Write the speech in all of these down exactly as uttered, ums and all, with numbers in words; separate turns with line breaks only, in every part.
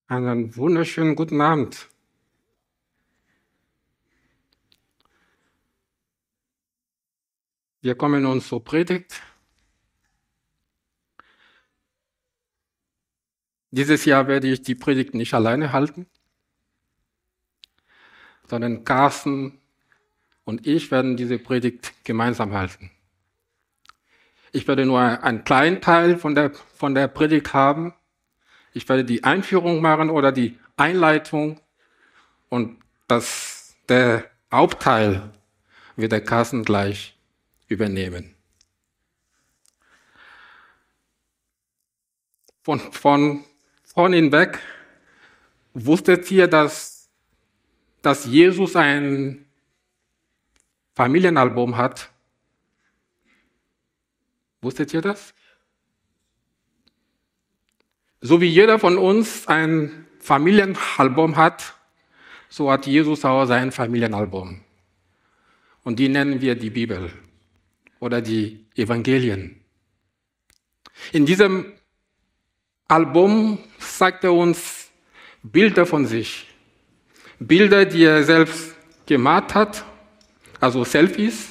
Einen wunderschönen guten Abend. Wir kommen nun zur Predigt. Dieses Jahr werde ich die Predigt nicht alleine halten, sondern Carsten und ich werden diese Predigt gemeinsam halten. Ich werde nur einen kleinen Teil von der, von der Predigt haben. Ich werde die Einführung machen oder die Einleitung und das, der Hauptteil wird der Carsten gleich übernehmen. Von, von vorne weg wusstet ihr, dass, dass Jesus ein Familienalbum hat? Wusstet ihr das? So wie jeder von uns ein Familienalbum hat, so hat Jesus auch sein Familienalbum. Und die nennen wir die Bibel oder die Evangelien. In diesem Album zeigt er uns Bilder von sich. Bilder, die er selbst gemacht hat, also Selfies.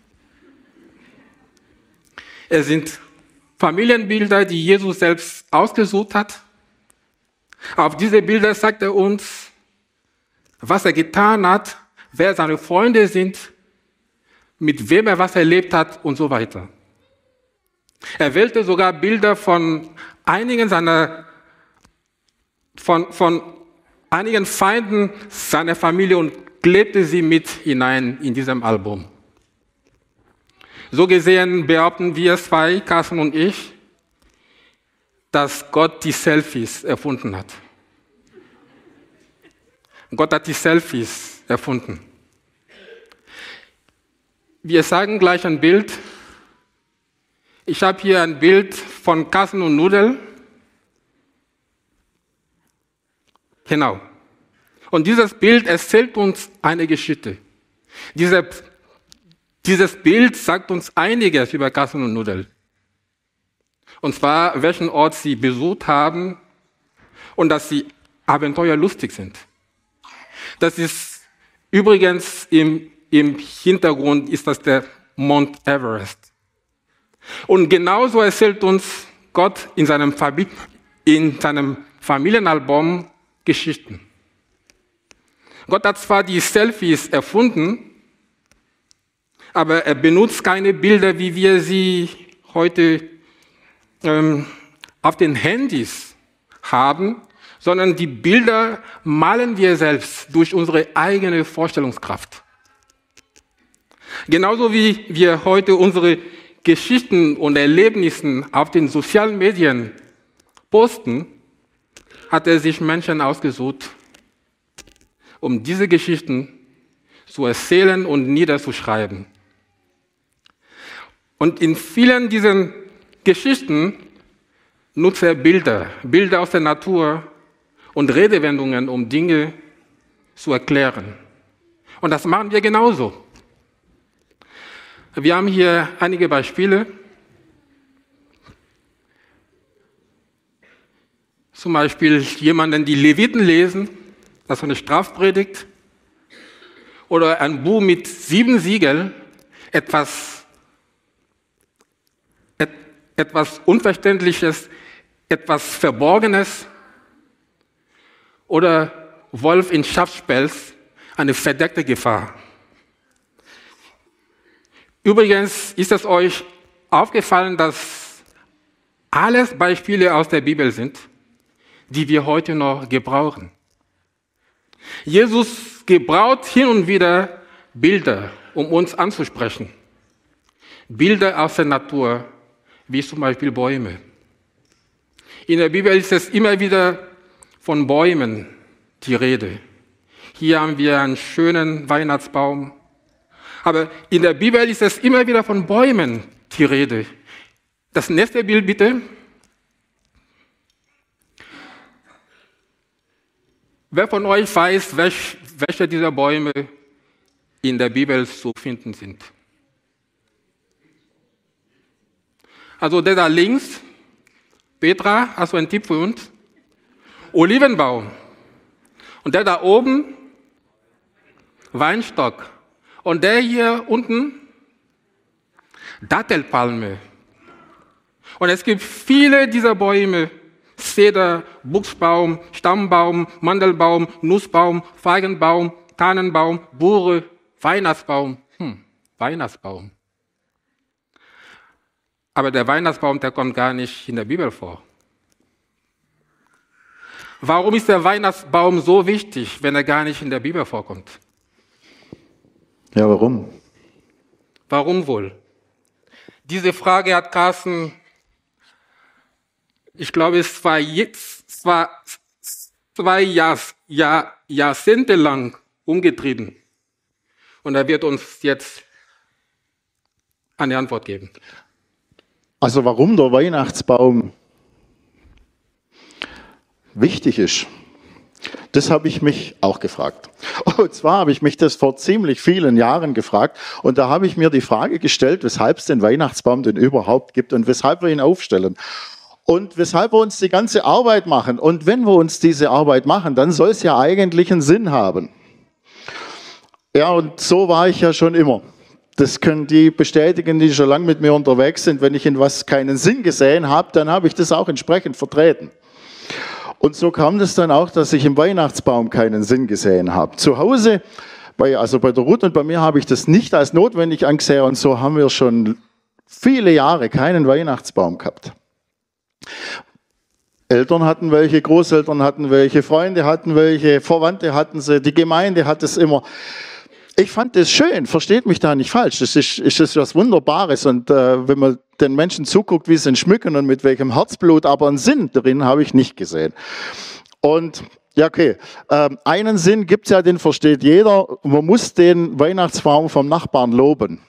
Es sind Familienbilder, die Jesus selbst ausgesucht hat. Auf diese Bilder sagt er uns, was er getan hat, wer seine Freunde sind, mit wem er was erlebt hat und so weiter. Er wählte sogar Bilder von einigen seiner, von, von einigen Feinden seiner Familie und klebte sie mit hinein in diesem Album. So gesehen behaupten wir zwei, Carsten und ich, dass Gott die Selfies erfunden hat. Gott hat die Selfies erfunden. Wir sagen gleich ein Bild. Ich habe hier ein Bild von Carsten und Nudel. Genau. Und dieses Bild erzählt uns eine Geschichte. Diese, dieses Bild sagt uns einiges über Carsten und Nudel. Und zwar, welchen Ort sie besucht haben und dass sie abenteuerlustig sind. Das ist übrigens im, im Hintergrund ist das der Mount Everest. Und genauso erzählt uns Gott in seinem, in seinem Familienalbum Geschichten. Gott hat zwar die Selfies erfunden, aber er benutzt keine Bilder, wie wir sie heute ähm, auf den Handys haben, sondern die Bilder malen wir selbst durch unsere eigene Vorstellungskraft. Genauso wie wir heute unsere Geschichten und Erlebnisse auf den sozialen Medien posten, hat er sich Menschen ausgesucht, um diese Geschichten zu erzählen und niederzuschreiben. Und in vielen dieser Geschichten nutzt er Bilder, Bilder aus der Natur und Redewendungen, um Dinge zu erklären. Und das machen wir genauso. Wir haben hier einige Beispiele. Zum Beispiel jemanden, die Leviten lesen, das ist eine Strafpredigt. Oder ein Buch mit sieben Siegeln, etwas, et, etwas Unverständliches, etwas Verborgenes. Oder Wolf in Schafspelz, eine verdeckte Gefahr. Übrigens ist es euch aufgefallen, dass alles Beispiele aus der Bibel sind, die wir heute noch gebrauchen. Jesus gebraucht hin und wieder Bilder, um uns anzusprechen. Bilder aus der Natur, wie zum Beispiel Bäume. In der Bibel ist es immer wieder von Bäumen die Rede. Hier haben wir einen schönen Weihnachtsbaum. Aber in der Bibel ist es immer wieder von Bäumen die Rede. Das nächste Bild bitte. Wer von euch weiß, welch, welche dieser Bäume in der Bibel zu finden sind? Also der da links, Petra, hast du einen Tipp für uns? Olivenbaum. Und der da oben, Weinstock. Und der hier unten, Dattelpalme. Und es gibt viele dieser Bäume. Zeder, Buchsbaum, Stammbaum, Mandelbaum, Nussbaum, Feigenbaum, Tannenbaum, Buche, Weihnachtsbaum. Hm, Weihnachtsbaum. Aber der Weihnachtsbaum, der kommt gar nicht in der Bibel vor. Warum ist der Weihnachtsbaum so wichtig, wenn er gar nicht in der Bibel vorkommt?
Ja, warum?
Warum wohl? Diese Frage hat Carsten, ich glaube, es war jetzt, war zwei Jahr, Jahr, Jahrzehnte lang umgetrieben. Und er wird uns jetzt eine Antwort geben.
Also warum der Weihnachtsbaum wichtig ist, das habe ich mich auch gefragt. Und zwar habe ich mich das vor ziemlich vielen Jahren gefragt. Und da habe ich mir die Frage gestellt, weshalb es den Weihnachtsbaum denn überhaupt gibt und weshalb wir ihn aufstellen. Und weshalb wir uns die ganze Arbeit machen. Und wenn wir uns diese Arbeit machen, dann soll es ja eigentlich einen Sinn haben. Ja, und so war ich ja schon immer. Das können die bestätigen, die schon lange mit mir unterwegs sind. Wenn ich in was keinen Sinn gesehen habe, dann habe ich das auch entsprechend vertreten. Und so kam das dann auch, dass ich im Weihnachtsbaum keinen Sinn gesehen habe. Zu Hause, bei, also bei der Ruth und bei mir, habe ich das nicht als notwendig angesehen. Und so haben wir schon viele Jahre keinen Weihnachtsbaum gehabt. Eltern hatten welche, Großeltern hatten welche, Freunde hatten welche, Verwandte hatten sie, die Gemeinde hat es immer. Ich fand das schön, versteht mich da nicht falsch, das ist, ist, ist was Wunderbares und äh, wenn man den Menschen zuguckt, wie sie ihn schmücken und mit welchem Herzblut, aber einen Sinn drin habe ich nicht gesehen. Und ja, okay, ähm, einen Sinn gibt es ja, den versteht jeder, man muss den Weihnachtsbaum vom Nachbarn loben.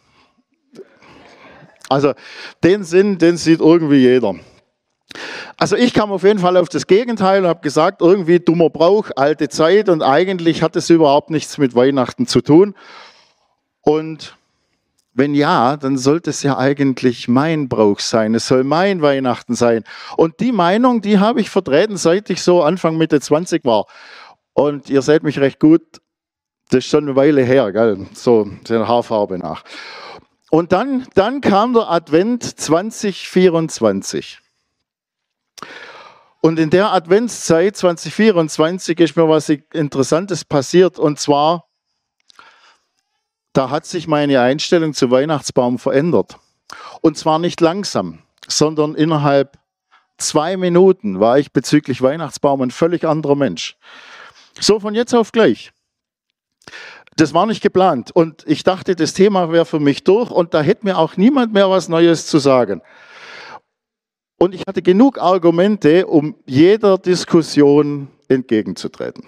Also den Sinn, den sieht irgendwie jeder. Also ich kam auf jeden Fall auf das Gegenteil und habe gesagt, irgendwie dummer Brauch, alte Zeit und eigentlich hat es überhaupt nichts mit Weihnachten zu tun. Und wenn ja, dann sollte es ja eigentlich mein Brauch sein, es soll mein Weihnachten sein. Und die Meinung, die habe ich vertreten, seit ich so Anfang Mitte zwanzig war. Und ihr seht mich recht gut, das ist schon eine Weile her, gell? So der Haarfarbe nach. Und dann, dann kam der Advent zwanzig vierundzwanzig. Und in der Adventszeit zwanzig vierundzwanzig ist mir was Interessantes passiert. Und zwar, da hat sich meine Einstellung zum Weihnachtsbaum verändert. Und zwar nicht langsam, sondern innerhalb zwei Minuten war ich bezüglich Weihnachtsbaum ein völlig anderer Mensch. So von jetzt auf gleich. Das war nicht geplant. Und ich dachte, das Thema wäre für mich durch und da hätte mir auch niemand mehr was Neues zu sagen. Und ich hatte genug Argumente, um jeder Diskussion entgegenzutreten.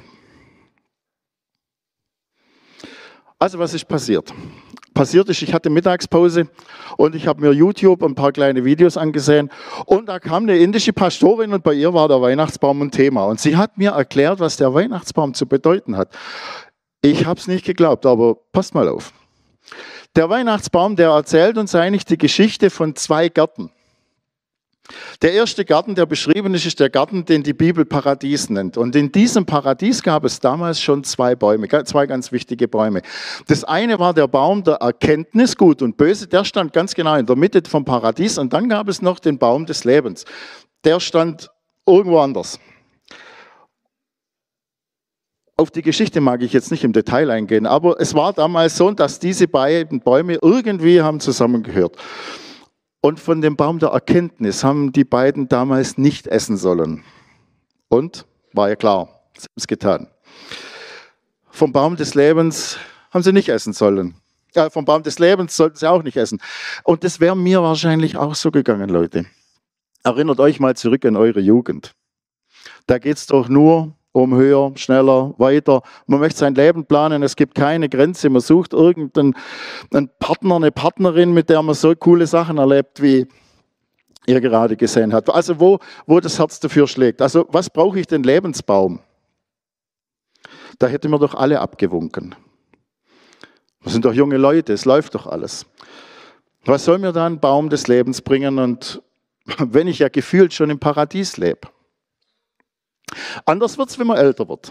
Also was ist passiert? Passiert ist, ich hatte Mittagspause und ich habe mir YouTube ein paar kleine Videos angesehen und da kam eine indische Pastorin und bei ihr war der Weihnachtsbaum ein Thema. Und sie hat mir erklärt, was der Weihnachtsbaum zu bedeuten hat. Ich habe es nicht geglaubt, aber passt mal auf. Der Weihnachtsbaum, der erzählt uns eigentlich die Geschichte von zwei Gärten. Der erste Garten, der beschrieben ist, ist der Garten, den die Bibel Paradies nennt. Und in diesem Paradies gab es damals schon zwei Bäume, zwei ganz wichtige Bäume. Das eine war der Baum der Erkenntnis, Gut und Böse, der stand ganz genau in der Mitte vom Paradies. Und dann gab es noch den Baum des Lebens. Der stand irgendwo anders. Auf die Geschichte mag ich jetzt nicht im Detail eingehen, aber es war damals so, dass diese beiden Bäume irgendwie haben zusammengehört. Und von dem Baum der Erkenntnis haben die beiden damals nicht essen sollen. Und? War ja klar, sie haben es getan. Vom Baum des Lebens haben sie nicht essen sollen. Ja, vom Baum des Lebens sollten sie auch nicht essen. Und das wäre mir wahrscheinlich auch so gegangen, Leute. Erinnert euch mal zurück an eure Jugend. Da geht es doch nur um höher, schneller, weiter. Man möchte sein Leben planen, es gibt keine Grenze. Man sucht irgendeinen einen Partner, eine Partnerin, mit der man so coole Sachen erlebt, wie ihr gerade gesehen habt. Also wo, wo das Herz dafür schlägt. Also was brauche ich den Lebensbaum? Da hätten wir doch alle abgewunken. Wir sind doch junge Leute, es läuft doch alles. Was soll mir da ein Baum des Lebens bringen, und wenn ich ja gefühlt schon im Paradies lebe? Anders wird es, wenn man älter wird.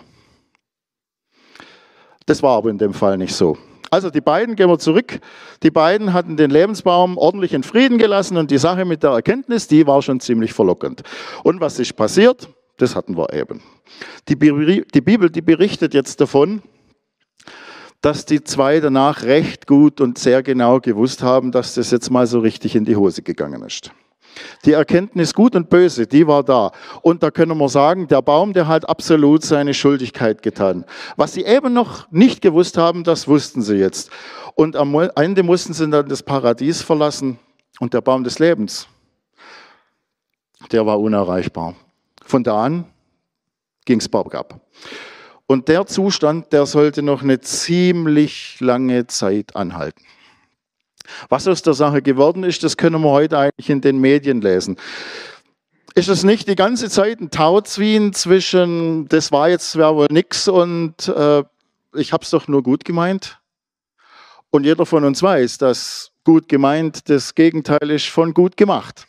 Das war aber in dem Fall nicht so. Also die beiden, gehen wir zurück, die beiden hatten den Lebensbaum ordentlich in Frieden gelassen und die Sache mit der Erkenntnis, die war schon ziemlich verlockend. Und was ist passiert? Das hatten wir eben. Die Bibel, die berichtet jetzt davon, dass die zwei danach recht gut und sehr genau gewusst haben, dass das jetzt mal so richtig in die Hose gegangen ist. Die Erkenntnis Gut und Böse, die war da. Und da können wir sagen, der Baum, der hat absolut seine Schuldigkeit getan. Was sie eben noch nicht gewusst haben, das wussten sie jetzt. Und am Ende mussten sie dann das Paradies verlassen. Und der Baum des Lebens, der war unerreichbar. Von da an ging es bergab. Und der Zustand, der sollte noch eine ziemlich lange Zeit anhalten. Was aus der Sache geworden ist, das können wir heute eigentlich in den Medien lesen. Ist es nicht die ganze Zeit ein Tauziehen zwischen, das war jetzt wäre wohl nix und äh, ich habe es doch nur gut gemeint? Und jeder von uns weiß, dass gut gemeint das Gegenteil ist von gut gemacht.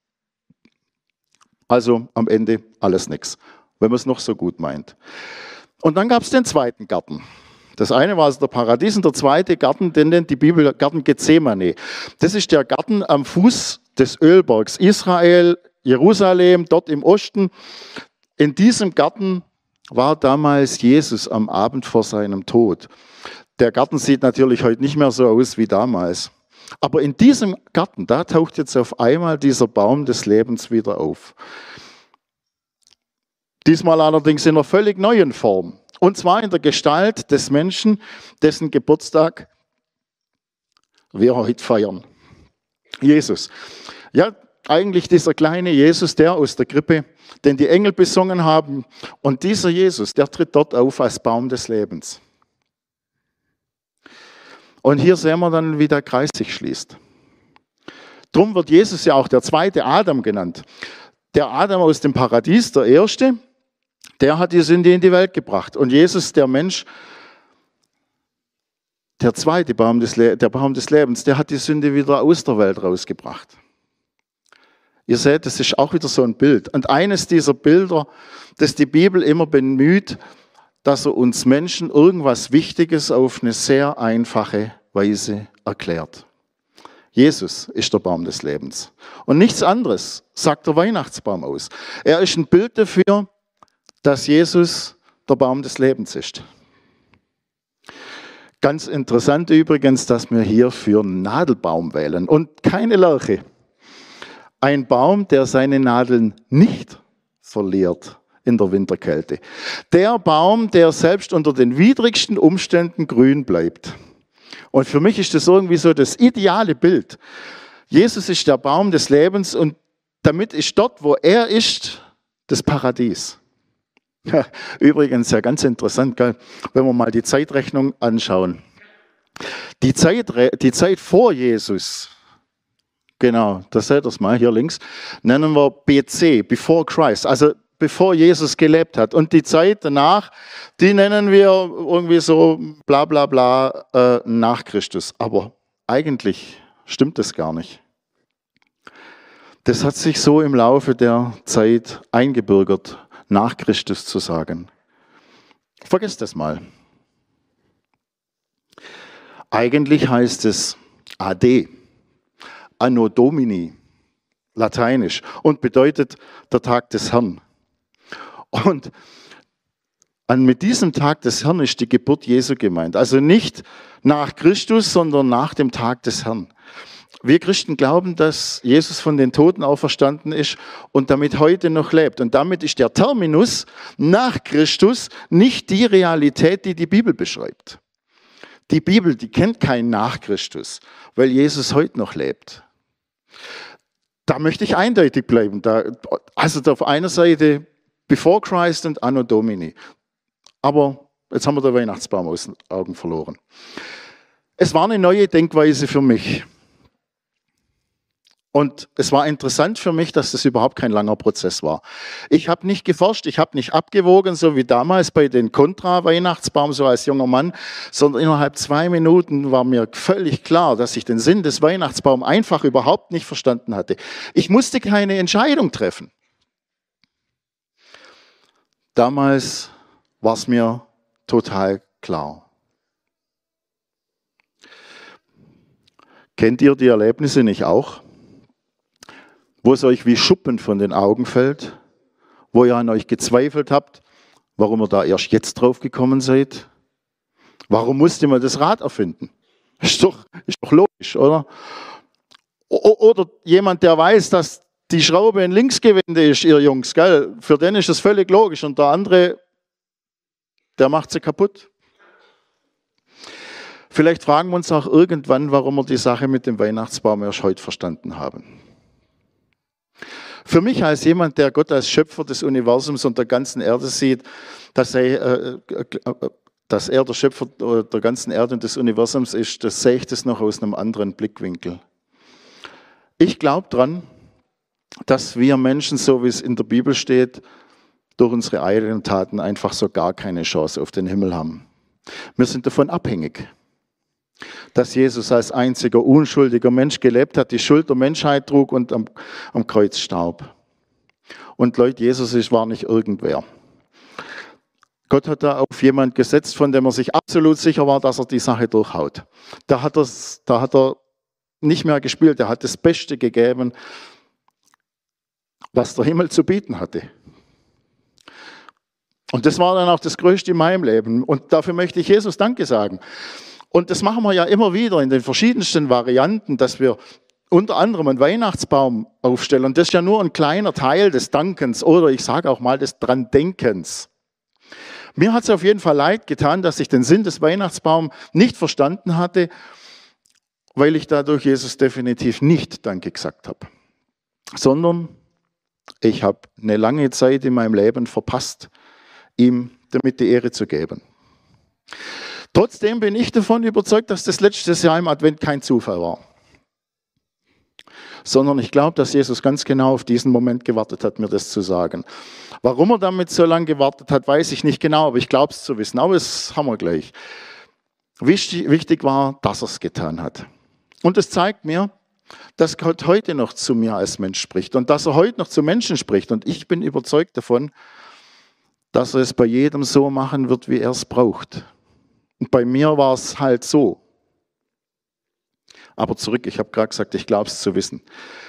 Also am Ende alles nix, wenn man es noch so gut meint. Und dann gab es den zweiten Garten. Das eine war also der Paradies und der zweite Garten, den nennt die Bibel Garten Gethsemane. Das ist der Garten am Fuß des Ölbergs. Israel, Jerusalem, dort im Osten. In diesem Garten war damals Jesus am Abend vor seinem Tod. Der Garten sieht natürlich heute nicht mehr so aus wie damals. Aber in diesem Garten, da taucht jetzt auf einmal dieser Baum des Lebens wieder auf. Diesmal allerdings in einer völlig neuen Form. Und zwar in der Gestalt des Menschen, dessen Geburtstag wir heute feiern. Jesus. Ja, eigentlich dieser kleine Jesus, der aus der Krippe, den die Engel besungen haben. Und dieser Jesus, der tritt dort auf als Baum des Lebens. Und hier sehen wir dann, wie der Kreis sich schließt. Drum wird Jesus ja auch der zweite Adam genannt. Der Adam aus dem Paradies, der erste, der hat die Sünde in die Welt gebracht. Und Jesus, der Mensch, der zweite Baum des, Le- der Baum des Lebens, der hat die Sünde wieder aus der Welt rausgebracht. Ihr seht, das ist auch wieder so ein Bild. Und eines dieser Bilder, das die Bibel immer bemüht, dass er uns Menschen irgendwas Wichtiges auf eine sehr einfache Weise erklärt. Jesus ist der Baum des Lebens. Und nichts anderes sagt der Weihnachtsbaum aus. Er ist ein Bild dafür, dass Jesus der Baum des Lebens ist. Ganz interessant übrigens, dass wir hier für einen Nadelbaum wählen und keine Lärche. Ein Baum, der seine Nadeln nicht verliert in der Winterkälte. Der Baum, der selbst unter den widrigsten Umständen grün bleibt. Und für mich ist das irgendwie so das ideale Bild. Jesus ist der Baum des Lebens und damit ist dort, wo er ist, das Paradies. Ja, übrigens, ja ganz interessant, gell? Wenn wir mal die Zeitrechnung anschauen. Die Zeit, die Zeit vor Jesus, genau, das seht ihr es mal hier links, nennen wir B C, Before Christ, also bevor Jesus gelebt hat. Und die Zeit danach, die nennen wir irgendwie so bla bla bla äh, nach Christus. Aber eigentlich stimmt das gar nicht. Das hat sich so im Laufe der Zeit eingebürgert, nach Christus zu sagen. Vergesst das mal. Eigentlich heißt es A D, Anno Domini, lateinisch, und bedeutet der Tag des Herrn. Und mit diesem Tag des Herrn ist die Geburt Jesu gemeint. Also nicht nach Christus, sondern nach dem Tag des Herrn. Wir Christen glauben, dass Jesus von den Toten auferstanden ist und damit heute noch lebt. Und damit ist der Terminus nach Christus nicht die Realität, die die Bibel beschreibt. Die Bibel, die kennt kein nach Christus, weil Jesus heute noch lebt. Da möchte ich eindeutig bleiben. Da, also auf einer Seite Before Christ und Anno Domini. Aber jetzt haben wir den Weihnachtsbaum aus den Augen verloren. Es war eine neue Denkweise für mich. Und es war interessant für mich, dass das überhaupt kein langer Prozess war. Ich habe nicht geforscht, ich habe nicht abgewogen, so wie damals bei den Kontra-Weihnachtsbaum, so als junger Mann, sondern innerhalb zwei Minuten war mir völlig klar, dass ich den Sinn des Weihnachtsbaums einfach überhaupt nicht verstanden hatte. Ich musste keine Entscheidung treffen. Damals war es mir total klar. Kennt ihr die Erlebnisse nicht auch? Wo es euch wie Schuppen von den Augen fällt, wo ihr an euch gezweifelt habt, warum ihr da erst jetzt drauf gekommen seid? Warum musste man das Rad erfinden? Ist doch, ist doch logisch, oder? Oder jemand, der weiß, dass die Schraube ein Linksgewinde ist, ihr Jungs, gell? Für den ist das völlig logisch und der andere, der macht sie kaputt. Vielleicht fragen wir uns auch irgendwann, warum wir die Sache mit dem Weihnachtsbaum erst heute verstanden haben. Für mich als jemand, der Gott als Schöpfer des Universums und der ganzen Erde sieht, dass er, äh, dass er der Schöpfer der ganzen Erde und des Universums ist, das sehe ich das noch aus einem anderen Blickwinkel. Ich glaube daran, dass wir Menschen, so wie es in der Bibel steht, durch unsere eigenen Taten einfach so gar keine Chance auf den Himmel haben. Wir sind davon abhängig, dass Jesus als einziger unschuldiger Mensch gelebt hat, die Schuld der Menschheit trug und am, am Kreuz starb. Und Leute, Jesus ist, war nicht irgendwer. Gott hat da auf jemand gesetzt, von dem er sich absolut sicher war, dass er die Sache durchhaut. Da hat, da hat er nicht mehr gespielt, er hat das Beste gegeben, was der Himmel zu bieten hatte. Und das war dann auch das Größte in meinem Leben. Und dafür möchte ich Jesus Danke sagen. Und das machen wir ja immer wieder in den verschiedensten Varianten, dass wir unter anderem einen Weihnachtsbaum aufstellen. Und das ist ja nur ein kleiner Teil des Dankens oder ich sage auch mal des Dran-Denkens. Mir hat es auf jeden Fall leid getan, dass ich den Sinn des Weihnachtsbaums nicht verstanden hatte, weil ich dadurch Jesus definitiv nicht Danke gesagt habe. Sondern ich habe eine lange Zeit in meinem Leben verpasst, ihm damit die Ehre zu geben. Trotzdem bin ich davon überzeugt, dass das letztes Jahr im Advent kein Zufall war. Sondern ich glaube, dass Jesus ganz genau auf diesen Moment gewartet hat, mir das zu sagen. Warum er damit so lange gewartet hat, weiß ich nicht genau, aber ich glaube es zu wissen. Aber das haben wir gleich. Wichtig, wichtig war, dass er es getan hat. Und es zeigt mir, dass Gott heute noch zu mir als Mensch spricht und dass er heute noch zu Menschen spricht. Und ich bin überzeugt davon, dass er es bei jedem so machen wird, wie er es braucht. Und bei mir war es halt so. Aber zurück, ich habe gerade gesagt, ich glaube es zu wissen,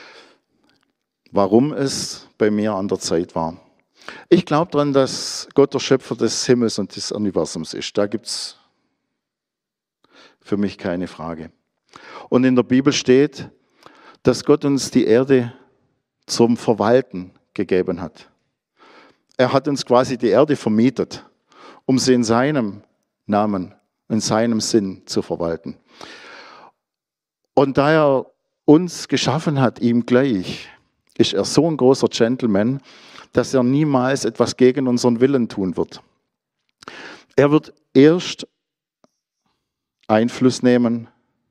warum es bei mir an der Zeit war. Ich glaube daran, dass Gott der Schöpfer des Himmels und des Universums ist. Da gibt es für mich keine Frage. Und in der Bibel steht, dass Gott uns die Erde zum Verwalten gegeben hat. Er hat uns quasi die Erde vermietet, um sie in seinem Namen, in seinem Sinn zu verwalten. Und da er uns geschaffen hat, ihm gleich, ist er so ein großer Gentleman, dass er niemals etwas gegen unseren Willen tun wird. Er wird erst Einfluss nehmen,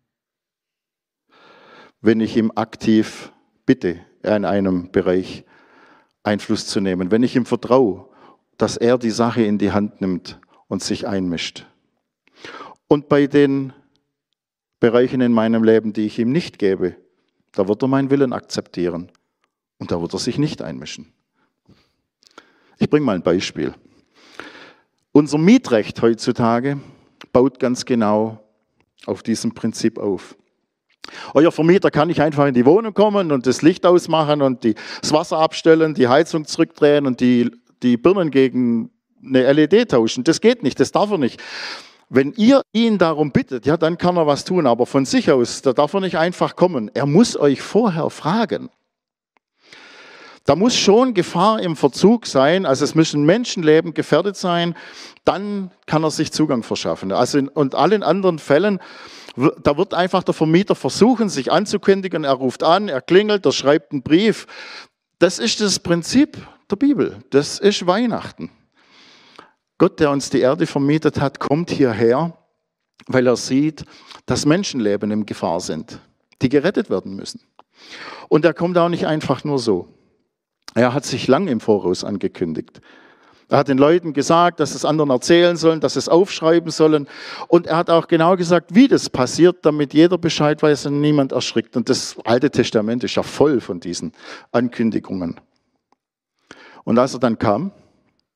wenn ich ihm aktiv bitte, in einem Bereich Einfluss zu nehmen, wenn ich ihm vertraue, dass er die Sache in die Hand nimmt und sich einmischt. Und bei den Bereichen in meinem Leben, die ich ihm nicht gebe, da wird er meinen Willen akzeptieren und da wird er sich nicht einmischen. Ich bringe mal ein Beispiel. Unser Mietrecht heutzutage baut ganz genau auf diesem Prinzip auf. Euer Vermieter kann nicht einfach in die Wohnung kommen und das Licht ausmachen und die, das Wasser abstellen, die Heizung zurückdrehen und die, die Birnen gegen eine L E D tauschen. Das geht nicht, das darf er nicht. Wenn ihr ihn darum bittet, ja, dann kann er was tun, aber von sich aus, da darf er nicht einfach kommen. Er muss euch vorher fragen. Da muss schon Gefahr im Verzug sein, also es müssen Menschenleben gefährdet sein, dann kann er sich Zugang verschaffen. Also in, und allen anderen Fällen, da wird einfach der Vermieter versuchen, sich anzukündigen, er ruft an, er klingelt, er schreibt einen Brief. Das ist das Prinzip der Bibel, das ist Weihnachten. Gott, der uns die Erde vermietet hat, kommt hierher, weil er sieht, dass Menschenleben in Gefahr sind, die gerettet werden müssen. Und er kommt auch nicht einfach nur so. Er hat sich lang im Voraus angekündigt. Er hat den Leuten gesagt, dass es anderen erzählen sollen, dass es aufschreiben sollen. Und er hat auch genau gesagt, wie das passiert, damit jeder Bescheid weiß und niemand erschrickt. Und das Alte Testament ist ja voll von diesen Ankündigungen. Und als er dann kam,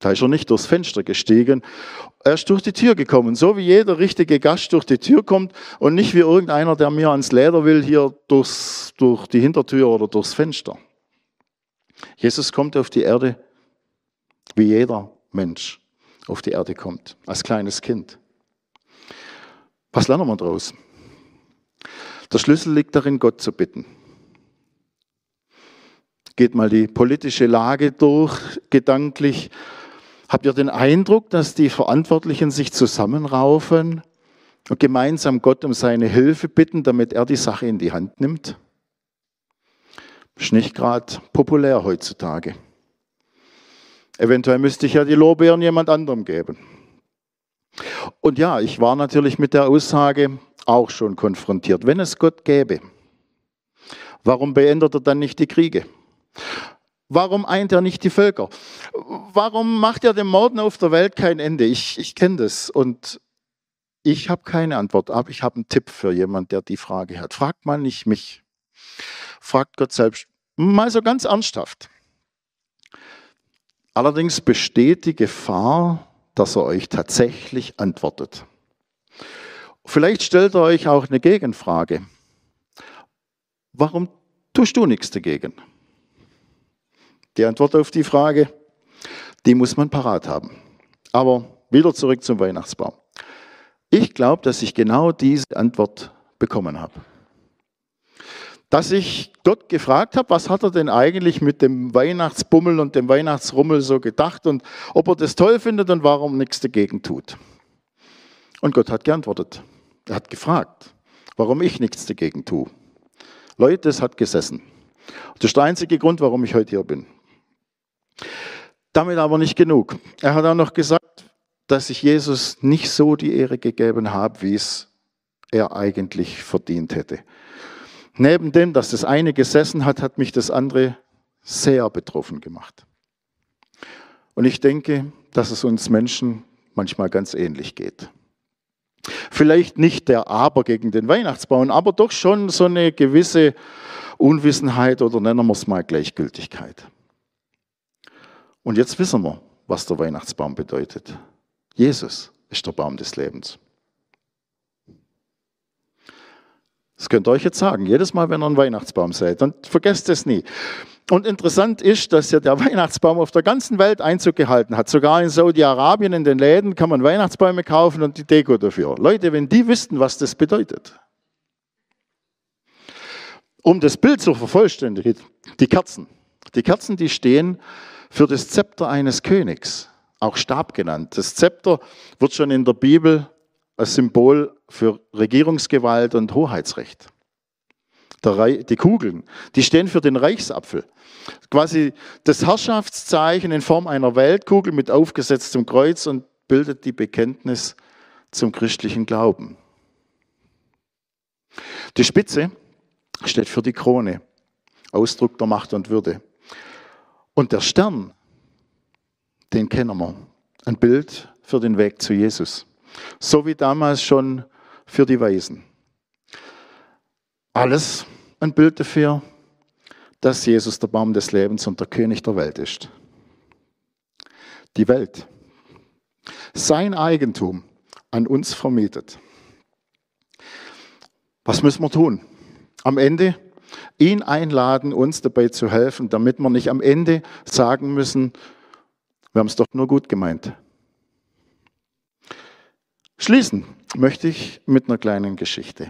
Da ist er nicht durchs Fenster gestiegen, er ist durch die Tür gekommen, so wie jeder richtige Gast durch die Tür kommt und nicht wie irgendeiner, der mir ans Leder will, hier durchs, durch die Hintertür oder durchs Fenster. Jesus kommt auf die Erde, wie jeder Mensch auf die Erde kommt, als kleines Kind. Was lernen wir daraus? Der Schlüssel liegt darin, Gott zu bitten. Geht mal die politische Lage durch, gedanklich. Habt ihr den Eindruck, dass die Verantwortlichen sich zusammenraufen und gemeinsam Gott um seine Hilfe bitten, damit er die Sache in die Hand nimmt? Ist nicht gerade populär heutzutage. Eventuell müsste ich ja die Lorbeeren jemand anderem geben. Und ja, ich war natürlich mit der Aussage auch schon konfrontiert. Wenn es Gott gäbe, warum beendet er dann nicht die Kriege? Warum eint er nicht die Völker? Warum macht er dem Morden auf der Welt kein Ende? Ich, ich kenne das und ich habe keine Antwort, aber ich habe einen Tipp für jemanden, der die Frage hat. Fragt mal nicht mich, fragt Gott selbst. Mal so ganz ernsthaft. Allerdings besteht die Gefahr, dass er euch tatsächlich antwortet. Vielleicht stellt er euch auch eine Gegenfrage. Warum tust du nichts dagegen? Die Antwort auf die Frage, die muss man parat haben. Aber wieder zurück zum Weihnachtsbaum. Ich glaube, dass ich genau diese Antwort bekommen habe. Dass ich Gott gefragt habe, was hat er denn eigentlich mit dem Weihnachtsbummel und dem Weihnachtsrummel so gedacht und ob er das toll findet und warum nichts dagegen tut. Und Gott hat geantwortet. Er hat gefragt, warum ich nichts dagegen tue. Leute, es hat gesessen. Das ist der einzige Grund, warum ich heute hier bin. Damit aber nicht genug. Er hat auch noch gesagt, dass ich Jesus nicht so die Ehre gegeben habe, wie es er eigentlich verdient hätte. Neben dem, dass das eine gesessen hat, hat mich das andere sehr betroffen gemacht. Und ich denke, dass es uns Menschen manchmal ganz ähnlich geht. Vielleicht nicht der Aber gegen den Weihnachtsbaum, aber doch schon so eine gewisse Unwissenheit oder nennen wir es mal Gleichgültigkeit. Und jetzt wissen wir, was der Weihnachtsbaum bedeutet. Jesus ist der Baum des Lebens. Das könnt ihr euch jetzt sagen, jedes Mal, wenn ihr einen Weihnachtsbaum seht. Und vergesst es nie. Und interessant ist, dass ja der Weihnachtsbaum auf der ganzen Welt Einzug gehalten hat. Sogar in Saudi-Arabien in den Läden kann man Weihnachtsbäume kaufen und die Deko dafür. Leute, wenn die wüssten, was das bedeutet. Um das Bild zu vervollständigen, die Kerzen. Die Kerzen, die stehen für das Zepter eines Königs, auch Stab genannt. Das Zepter wird schon in der Bibel als Symbol für Regierungsgewalt und Hoheitsrecht. Die Kugeln, die stehen für den Reichsapfel. Quasi das Herrschaftszeichen in Form einer Weltkugel mit aufgesetztem Kreuz und bildet die Bekenntnis zum christlichen Glauben. Die Spitze steht für die Krone, Ausdruck der Macht und Würde. Und der Stern, den kennen wir, ein Bild für den Weg zu Jesus. So wie damals schon für die Weisen. Alles ein Bild dafür, dass Jesus der Baum des Lebens und der König der Welt ist. Die Welt, sein Eigentum, an uns vermietet. Was müssen wir tun? Am Ende ihn einladen, uns dabei zu helfen, damit wir nicht am Ende sagen müssen, wir haben es doch nur gut gemeint. Schließen möchte ich mit einer kleinen Geschichte.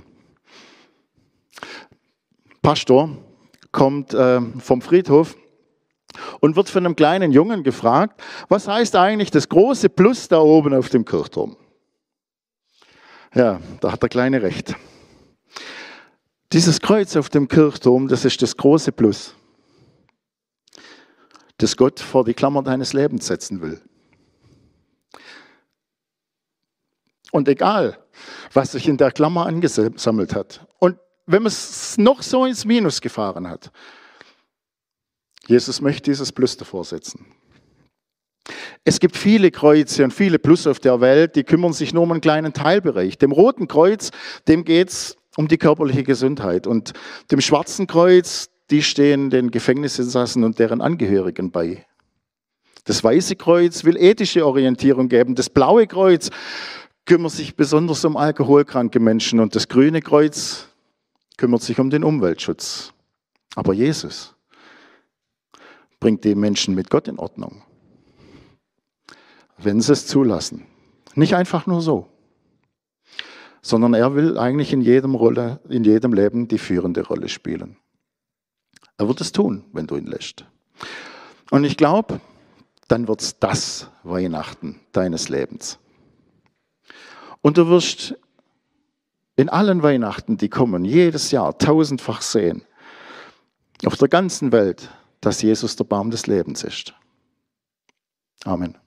Pastor kommt äh, vom Friedhof und wird von einem kleinen Jungen gefragt, was heißt eigentlich das große Plus da oben auf dem Kirchturm? Ja, da hat der Kleine recht. Dieses Kreuz auf dem Kirchturm, das ist das große Plus, das Gott vor die Klammer deines Lebens setzen will. Und egal, was sich in der Klammer angesammelt hat. Und wenn man es noch so ins Minus gefahren hat, Jesus möchte dieses Plus davor setzen. Es gibt viele Kreuze und viele Plus auf der Welt, die kümmern sich nur um einen kleinen Teilbereich. Dem Roten Kreuz, dem geht es um die körperliche Gesundheit. Und dem Schwarzen Kreuz, die stehen den Gefängnisinsassen und deren Angehörigen bei. Das Weiße Kreuz will ethische Orientierung geben. Das Blaue Kreuz kümmert sich besonders um alkoholkranke Menschen und das Grüne Kreuz kümmert sich um den Umweltschutz. Aber Jesus bringt die Menschen mit Gott in Ordnung, wenn sie es zulassen. Nicht einfach nur so, sondern er will eigentlich in jedem, Rolle, in jedem Leben die führende Rolle spielen. Er wird es tun, wenn du ihn lässt. Und ich glaube, dann wird es das Weihnachten deines Lebens. Und du wirst in allen Weihnachten, die kommen, jedes Jahr tausendfach sehen, auf der ganzen Welt, dass Jesus der Baum des Lebens ist. Amen.